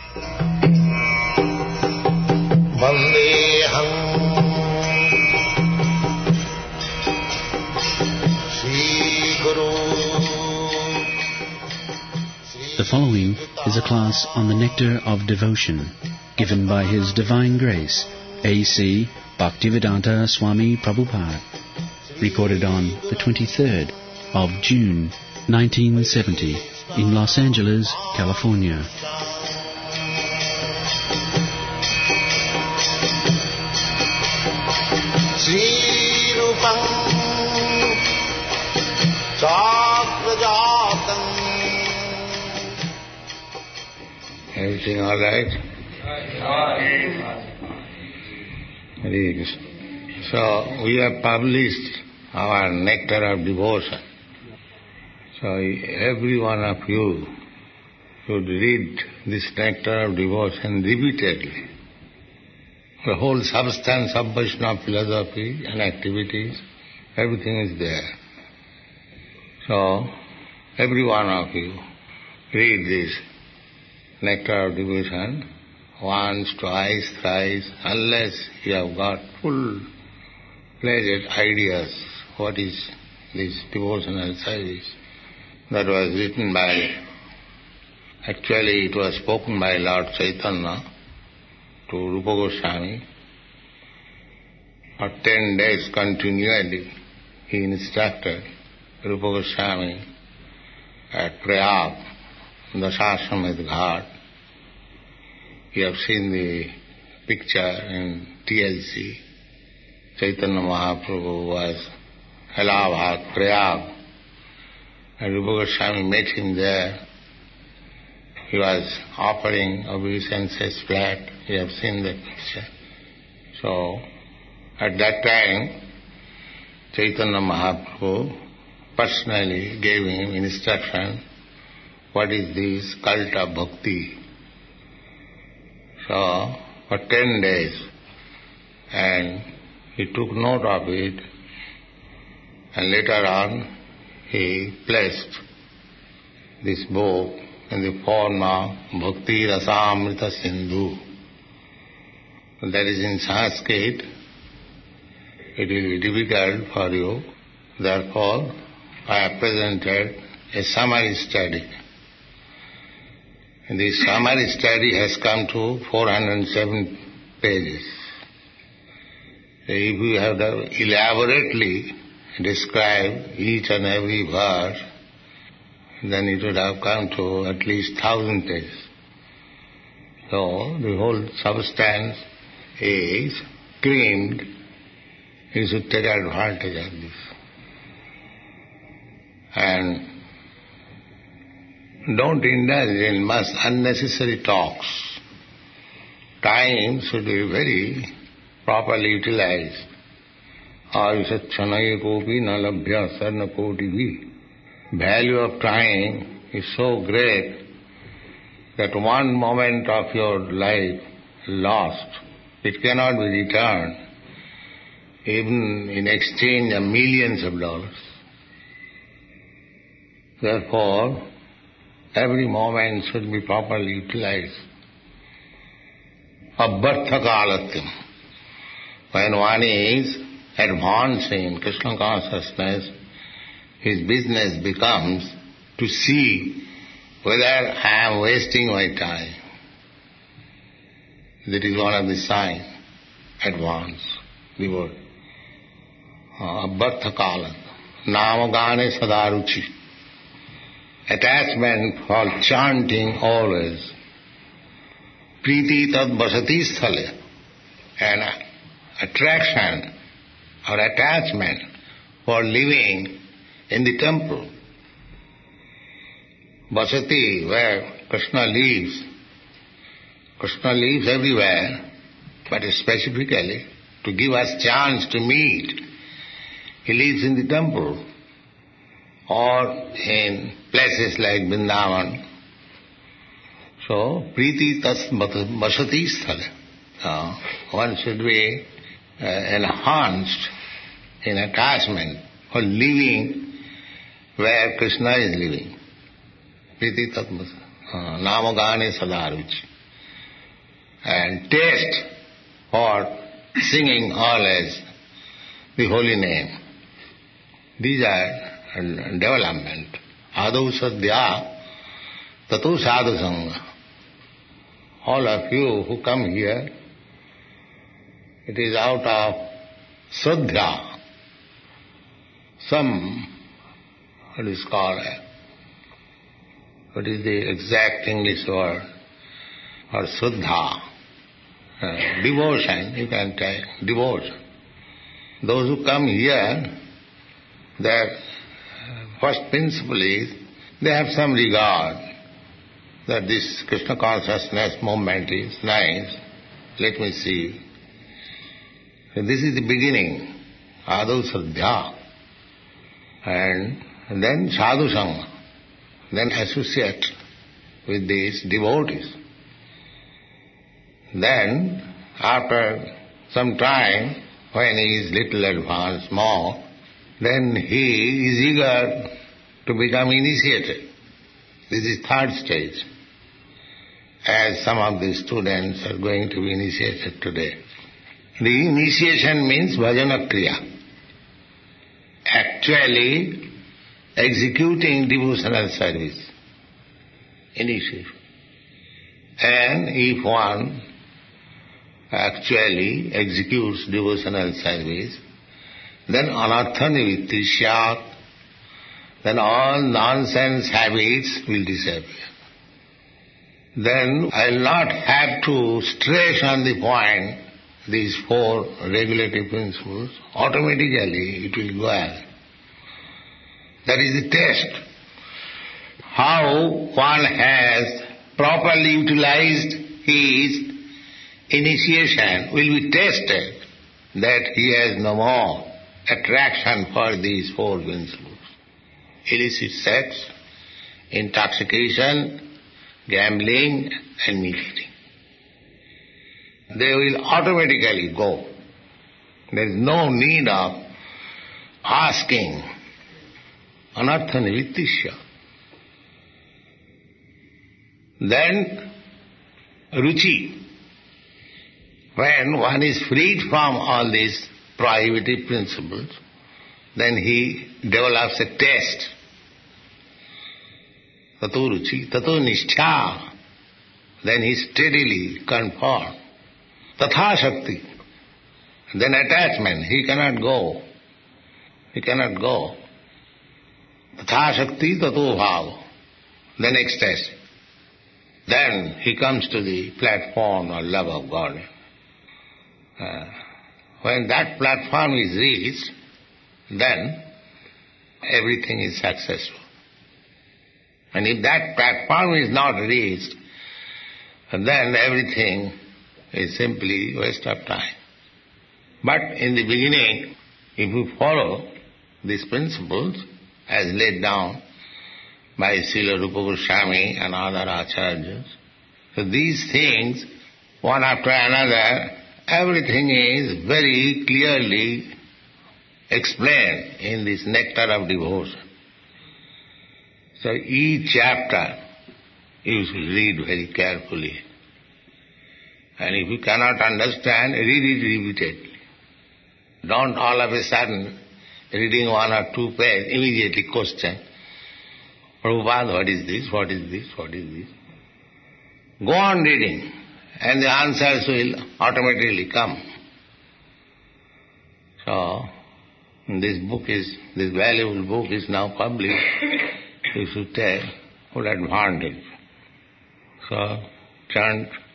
Vandeham Sri Guru. The following is a class on the Nectar of Devotion, given by His Divine Grace, A.C. Bhaktivedanta Swami Prabhupada, recorded on the 23rd of June, 1970, in Los Angeles, California. Sri Rupam Chakrajatam. Everything all right? Hare Krishna. So we have published our Nectar of Devotion. So every one of you should read this Nectar of Devotion repeatedly. The whole substance of Vaishnava philosophy and activities, everything is there. So every one of you read this Nectar of Devotion once, twice, thrice, unless you have got full-fledged ideas what is this devotional service. That was written by, actually it was spoken by Lord Chaitanya to Rupa Goswami. For 10 days continually he instructed Rupa Goswami at Prayag, Dasashwamedh Ghat. You have seen the picture in TLC. Chaitanya Mahaprabhu was Allahabad, Prayag, and Rupa Goswami met him there. He was offering obeisances flat. You have seen that picture. So, at that time, Chaitanya Mahaprabhu personally gave him instruction, what is this cult of bhakti. So, for 10 days, and he took note of it, and later on he placed this book in the form of Bhakti Rasamrita Sindhu. That is in Sanskrit. It will be difficult for you. Therefore, I have presented a summary study. This summary study has come to 407 pages. If you have to elaborately describe each and every verse, then it would have come to at least 1,000 pages. So the whole substance is cleaned. You should take advantage of this. And don't indulge in much unnecessary talks. Time should be very properly utilized. Ayusachanaye kopi na labhya sarna koti bhi. Value of time is so great that one moment of your life lost, it cannot be returned, even in exchange of millions of dollars. Therefore, every moment should be properly utilized. Abhartha kalatyam. When one is advancing in Krishna consciousness, his business becomes to see whether I am wasting my time. That is one of the signs, advance, the word. Abhartha kala, namagane sadaruchi. Attachment for chanting always. Priti tad basati sthale. And attraction or attachment for living in the temple. Basati, where Krishna lives. Krishna lives everywhere, but specifically to give us chance to meet. He lives in the temple or in places like Vrindavan. So, priti tas basati sthale. One should be enhanced in attachment for living where Krishna is living. Priti tat namagane sadaruchi. and taste for singing always the holy name. These are development. Adau sadhya, tato sadhu sangha. All of you who come here, it is out of sadhya, what is called, what is the exact English word, or Suddha, devotion, you can take, devotion. Those who come here, their first principle is, they have some regard that this Krishna consciousness movement is nice, let me see. So this is the beginning, Adau Sadhya, and then Sadhu Sangha, then associate with these devotees. Then, after some time, when he is little advanced, more, then he is eager to become initiated. This is third stage, as some of the students are going to be initiated today. The initiation means bhajana kriya, actually executing devotional service, initiation. And if one actually executes devotional service, then anartha nivritti syat, then all nonsense habits will disappear. Then I will not have to stress on the point these four regulative principles, automatically it will go on. That is the test. How one has properly utilized his initiation will be tested, that he has no more attraction for these four principles. Illicit sex, intoxication, gambling and meat eating. They will automatically go. There is no need of asking. Anartha nivrittisya. Then, ruchi. When one is freed from all these prohibitive principles, then he develops a taste. Tato ruchi, tato nishtha. Then he steadily conforms. Tatha shakti. Then attachment, he cannot go. He cannot go. Tatha shakti tato bhava. Then ecstasy. Then he comes to the platform of love of God. When that platform is reached, then everything is successful. And if that platform is not reached, then everything is simply waste of time. But in the beginning, if you follow these principles as laid down by Srila Rupa Goswami and other acharyas, so these things, one after another, everything is very clearly explained in this nectar of devotion. So each chapter you should read very carefully. And if you cannot understand, read it repeatedly. Don't all of a sudden, reading one or two pages, immediately question, Prabhupada, what is this, what is this, what is this? Go on reading, and the answers will automatically come. So, this valuable book is now published. You should take good advantage. So, chant